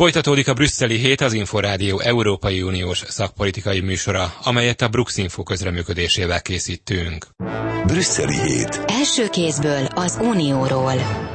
Folytatódik a brüsszeli hét, az Inforádió Európai Uniós szakpolitikai műsora, amelyet a Bruxinfo közreműködésével készítünk. Brüsszeli hét. Első kézből az Unióról.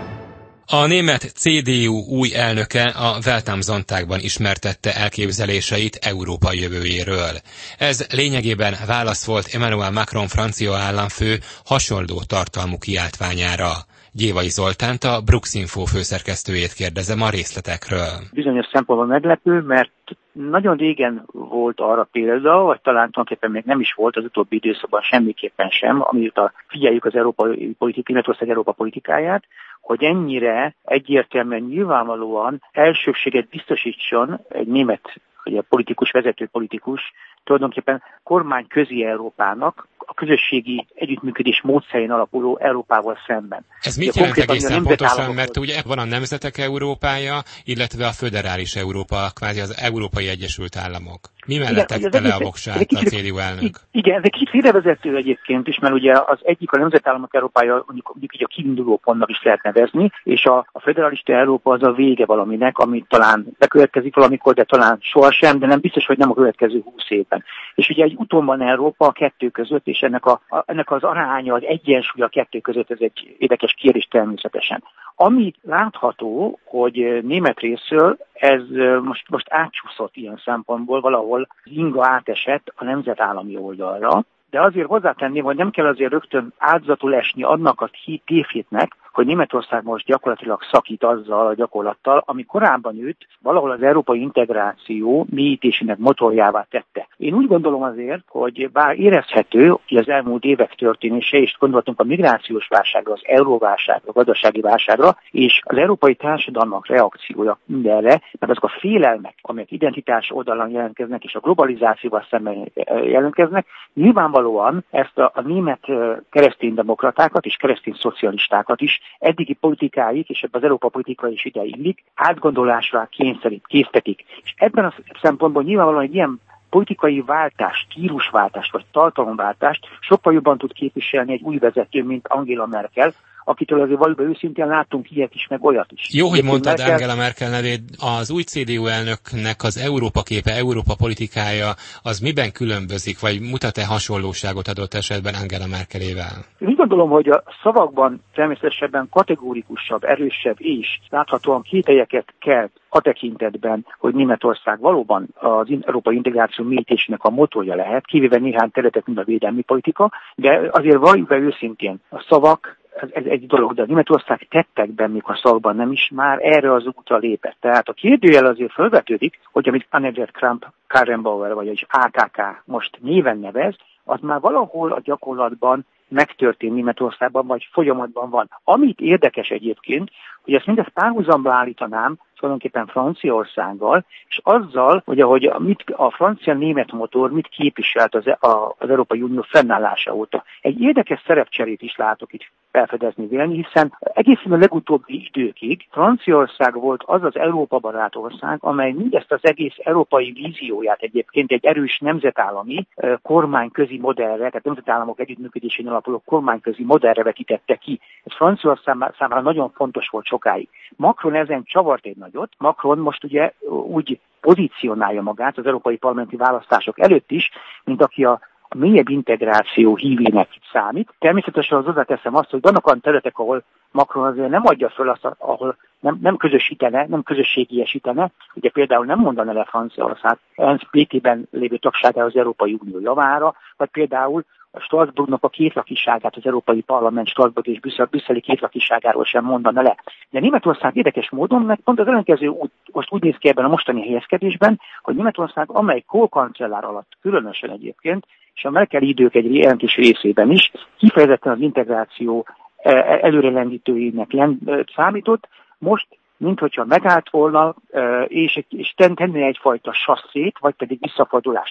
A német CDU új elnöke a Welt am Sonntagban ismertette elképzeléseit Európa jövőjéről. Ez lényegében válasz volt Emmanuel Macron francia államfő hasonló tartalmú kiáltványára. Gyévai Zoltánt, a Bruxinfo főszerkesztőjét kérdezem a részletekről. Bizonyos szempontból meglepő, mert nagyon régen volt arra példa, vagy talán tulajdonképpen még nem is volt az utóbbi időszakban semmiképpen sem, amióta figyeljük az Németország Európa politikáját, hogy ennyire egyértelműen, nyilvánvalóan elsőbséget biztosítson egy német, ugye vezető politikus, tulajdonképpen kormányközi Európának, a közösségi együttműködés módszerén alapuló Európával szemben. Ez mit jelent egészen pontosan, mert ugye van a Nemzetek Európája, illetve a Föderális Európa, kvázi az Európai Egyesült Államok. Mi mellett tette le a voksát a CDU elnök? Igen, ez egy kicsit félrevezető egyébként is, mert ugye az egyik a Nemzetállamok Európája, mondjuk így a kiinduló pontnak is lehet nevezni, és a Föderalista Európa az a vége valaminek, amit talán bekövetkezik valamikor, de talán sohasem, de nem biztos, hogy nem a következő 20 évben. És ugye egy úton van Európa a kettő között, és ennek az aránya, az egyensúly a kettő között, ez egy érdekes kérdés természetesen. Ami látható, hogy német részről ez most átcsúszott ilyen szempontból, valahol az inga átesett a nemzetállami oldalra, de azért hozzátenném, hogy nem kell azért rögtön áldozatul esni annak a tévhétnek, hogy Németország most gyakorlatilag szakít azzal a gyakorlattal, ami korábban őt valahol az európai integráció mélyítésének motorjává tette. Én úgy gondolom azért, hogy bár érezhető, hogy az elmúlt évek történése, és gondoltunk a migrációs válságra, az euróválságra, a gazdasági válságra, és az európai társadalmak reakciója mindenre, mert azok a félelmek, amelyek identitás oldalon jelentkeznek, és a globalizációval szemben jelentkeznek, nyilvánvalóan ezt a német kereszténydemokratákat és keresztény szocialistákat is eddigi politikáik, és ebben az Európa politika is ide illik, átgondolásra késztetik. És ebben a szempontból nyilvánvalóan egy ilyen politikai váltást, stílusváltást vagy tartalomváltást sokkal jobban tud képviselni egy új vezető, mint Angela Merkel, akitől azért valóban őszintén láttunk ilyet is, meg olyat is. Jó, hogy mondtad Angela Merkel nevét. Az új CDU elnöknek az Európa képe, Európa politikája, az miben különbözik, vagy mutat-e hasonlóságot adott esetben Angela Merkelével? Én úgy gondolom, hogy a szavakban természetesen kategórikusabb, erősebb és láthatóan kételyeket kelt a tekintetben, hogy Németország valóban az európai integráció mélyítésének a motorja lehet, kivéve néhány területet, mint a védelmi politika, de azért valljuk be őszintén, a szavak, ez egy dolog, de a Németország tettekben, még a szavakban nem is, már erre az útra lépett. Tehát a kérdőjel azért felvetődik, hogy amit Annegret Kramp-Karrenbauer vagy az AKK most néven nevez, az már valahol a gyakorlatban megtörtént Németországban, vagy folyamatban van. Amit érdekes egyébként, hogy ezt mindezt párhuzamba állítanám tulajdonképpen Franciaországgal, és azzal, hogy ahogy a francia-német motor mit képviselt az Európai Unió fennállása óta. Egy érdekes szerepcserét is látok itt felfedezni vélni, hiszen egészen a legutóbbi időkig Franciaország volt az az Európa barát ország, amely mindezt az egész európai vízióját egyébként egy erős nemzetállami kormányközi modellre, tehát nemzetállamok együttműködésén alapuló kormányközi modellre vetítette ki. Ez Franciaország számára nagyon fontos volt sokáig. Macron ezen csavart egy nagyot. Macron most ugye úgy pozícionálja magát az európai parlamenti választások előtt is, mint aki a mélyebb integráció hívének számít. Természetesen az hozzáteszem azt, hogy vannak olyan területek, ahol Macron azért nem adja föl azt, ahol nem közösítene, nem közösségiesítene. Ugye például nem mondaná le Franciaország ENSZ békében lévő tagságára az Európai Unió javára, vagy például a Strasbourgnak a kétlakiságát, az Európai Parlament Strasbourg és brüsszeli kétlakiságáról sem mondana le. De Németország érdekes módon, meg pont az ellenkező most úgy néz ki ebben a mostani helyezkedésben, hogy Németország, amely Kohl kancellár alatt különösen egyébként, és a Merkel idők egy jelentős részében is kifejezetten az integráció előrelendítőjének számított, most minthogyha megállt volna, és tenne egyfajta sasszét, vagy pedig visszafordulást.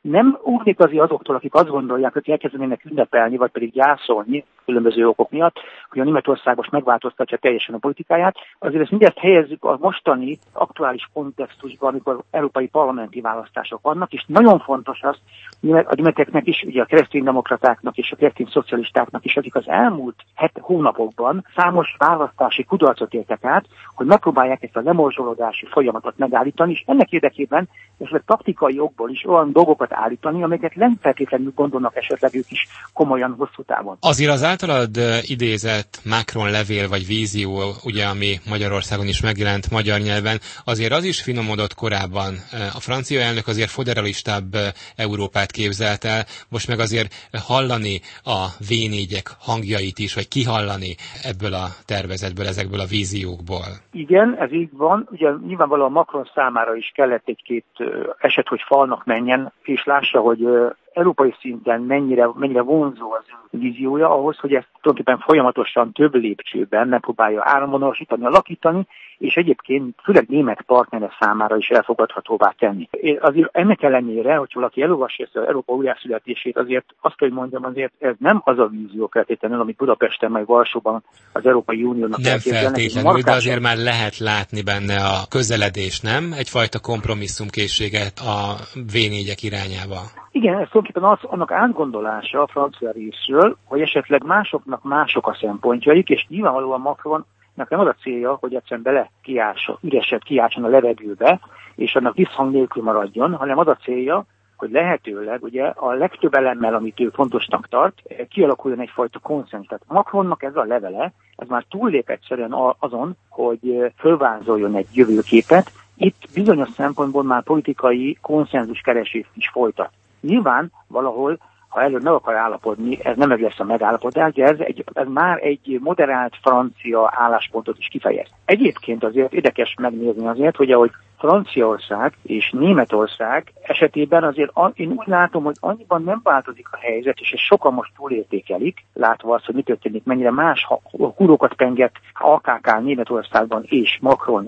Nem óvnék azért azoktól, akik azt gondolják, hogy elkezdenének ünnepelni, vagy pedig gyászolni különböző okok miatt, hogy a Németország most megváltoztatja teljesen a politikájákat. Azért ezt mindezt helyezzük a mostani aktuális kontextusban, amikor európai parlamenti választások vannak, és nagyon fontos az, a németeknek is, ugye a kereszténydemokratáknak és a keresztény szocialistáknak is, akik az elmúlt hónapokban számos választási kudarcot éltek át, hogy megpróbálják ezt a lemorzsolódási folyamatot megállítani, és ennek érdekében esetleg taktikai okból is olyan dolgokat állítani, amelyeket nem feltétlenül gondolnak esetleg ők is komolyan hosszú távon. Azért az általad idézett Macron levél vagy vízió, ugye, ami Magyarországon is megjelent magyar nyelven, azért az is finomodott korábban. A francia elnök azért federalistább Európát képzelt el, most meg azért hallani a V4-ek hangjait is, vagy kihallani ebből a tervezetből, ezekből a víziókból. Igen, ez így van. Ugye nyilvánvalóan Macron számára is kellett egy-két eset, hogy falnak menjen, és lássa, hogy európai szinten mennyire vonzó az ő víziója ahhoz, hogy ezt tulajdonképpen folyamatosan több lépcsőben megpróbálja áramvonalasítani, alakítani, és egyébként főleg német partnere számára is elfogadhatóvá tenni. Azért ennek ellenére, hogy valaki elolvassa ezt az Európa újjászületését, azért azt kell, hogy mondjam, azért ez nem az a vízió feltétlenül, amit Budapesten meg Varsóban az Európai Uniónak nem elképzelnek. Feltétlenül, de azért már lehet látni benne a közeledés, nem? Egyfajta kompromisszumkészséget a V4-ek irányába. Igen, ez tulajdonképpen annak átgondolása a francia részről, hogy esetleg másoknak mások a szempontjaik, és nyilvánvalóan Macronnak nem az a célja, hogy egyszerűen üreset kiáltson a levegőbe, és annak visszhang nélkül maradjon, hanem az a célja, hogy lehetőleg ugye a legtöbb elemmel, amit ő fontosnak tart, kialakuljon egyfajta konszenzus. Tehát Macronnak ez a levele, ez már túllép egyszerűen azon, hogy fölvázoljon egy jövőképet, itt bizonyos szempontból már politikai konszenzus-keresést is folytat. Nyilván valahol, ha előbb meg akar állapodni, ez nem meg lesz a megállapodás, de ez már egy moderált francia álláspontot is kifejez. Egyébként azért érdekes megnézni azért, hogy ahogy Franciaország és Németország esetében azért én úgy látom, hogy annyiban nem változik a helyzet, és ezt sokan most túlértékelik, látva azt, hogy mi történik, mennyire más húrokat penget AKK Németországban és Macron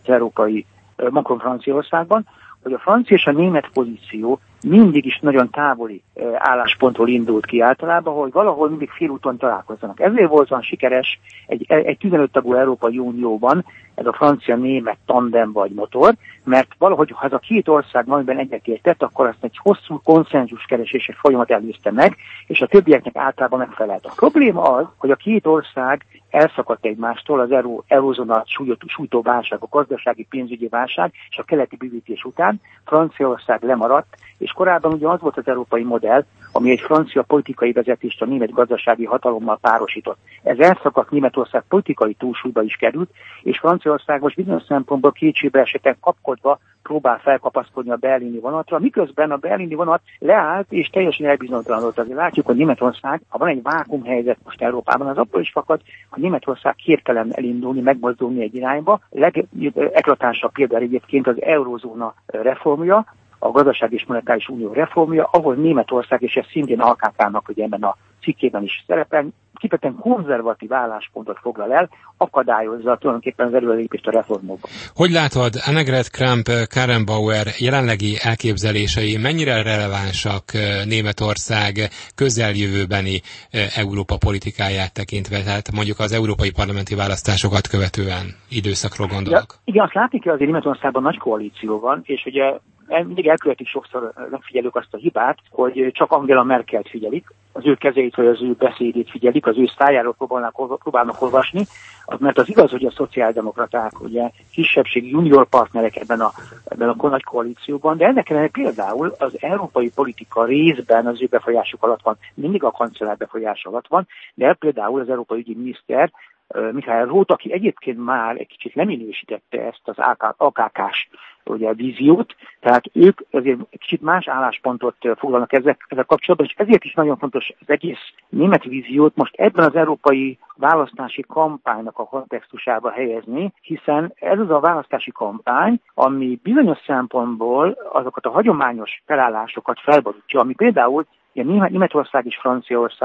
Franciaországban, hogy a francia és a német pozíció mindig is nagyon távoli álláspontról indult ki általában, hogy valahol mindig félúton találkozzanak. Ezért volt olyan sikeres egy 15 tagú Európai Unióban ez a francia-német tandem vagy motor, mert valahogy, ha ez a két ország valamiben egyetértett, akkor azt egy hosszú konszenzus keresési folyamat előzte meg, és a többieknek általában megfelelt. A probléma az, hogy a két ország elszakadt egymástól az eurózóna sújtó válság, a gazdasági pénzügyi válság és a keleti bővítés után. Franciaország lemaradt, és korábban ugye az volt az európai modell, ami egy francia politikai vezetést a német gazdasági hatalommal párosított. Ez elszakadt, Németország politikai túlsúlyba is került, és Franciaország most bizonyos szempontból kétségbe esetek kapkodva próbál felkapaszkodni a berlini vonatra, miközben a berlini vonat leállt és teljesen elbizonytalanodott. Azért látjuk, hogy Németország, ha van egy vákumhelyzet most Európában, az abból is fakad, hogy Németország képtelen elindulni, megmozdulni egy irányba. Legeklatánsabb például egyébként az eurózóna reformja, a gazdaság és monetáris unió reformja, ahol Németország, és ez szintén AKK-nak ugye ebben a cikkében is szerepel, kifejezetten konzervatív álláspontot foglal el, akadályozza tulajdonképpen az előrelépést a reformokban. Hogy látod, Annegret Kramp-Karrenbauer jelenlegi elképzelései mennyire relevánsak Németország közeljövőbeni Európa politikáját tekintve, tehát mondjuk az európai parlamenti választásokat követően időszakról gondolok? Ja, igen, azt látni kell, azért Németországban nagy koalíció van, és ugye mindig elkövetik sokszor megfigyelők azt a hibát, hogy csak Angela Merkelt figyelik, az ő kezeit vagy az ő beszédét figyelik, az ő szájáról próbálnak olvasni, mert az igaz, hogy a szociáldemokraták ugye kisebbségi junior partnerek ebben a nagy koalícióban, de ennek ellenére például az európai politika részben az ő befolyásuk alatt van, mindig a kancellár befolyás alatt van, de például az európai ügyi miniszter Mihály Roth, aki egyébként már egy kicsit leminősítette ezt az AKK-s ugye, víziót, tehát ők azért egy kicsit más álláspontot foglalnak ezzel kapcsolatban, és ezért is nagyon fontos az egész német víziót most ebben az európai választási kampánynak a kontextusába helyezni, hiszen ez az a választási kampány, ami bizonyos szempontból azokat a hagyományos felállásokat felborítja, ami például Németország és Franciaország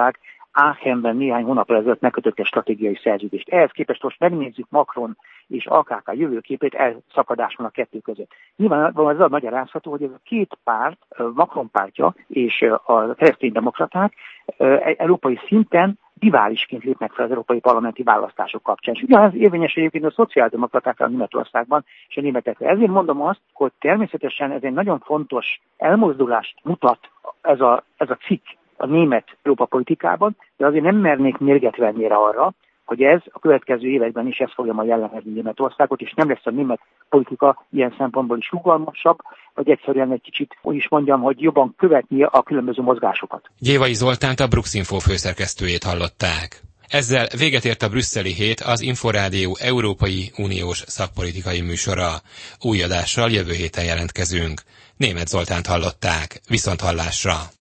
Aachenben néhány hónappal ezelőtt megkötött egy stratégiai szerződést. Ehhez képest most megnézzük Macron és AKK jövőképét, elszakadás van a kettő között. Nyilván az a magyarázható, hogy ez a két párt, Macron pártja és a kereszténydemokraták európai szinten riválisként lépnek fel az európai parlamenti választások kapcsán. És ugyanez érvényes egyébként a szociáldemokratákra Németországban és a németekre. Ezért mondom azt, hogy természetesen ez egy nagyon fontos elmozdulást mutat ez a cikk a német Európa politikában, de azért nem mernék mérget venni arra, hogy ez a következő években is ez fogja majd jellemezni Németországot, és nem lesz a német politika ilyen szempontból is rugalmasabb, vagy egyszerűen egy kicsit, úgy is mondjam, hogy jobban követni a különböző mozgásokat. Gyévai Zoltánt, a Bruxinfo főszerkesztőjét hallották. Ezzel véget ért a brüsszeli hét, az Inforádió Európai Uniós szakpolitikai műsora. Új adással jövő héten jelentkezünk. Németh Zoltánt hallották. Viszonthallásra!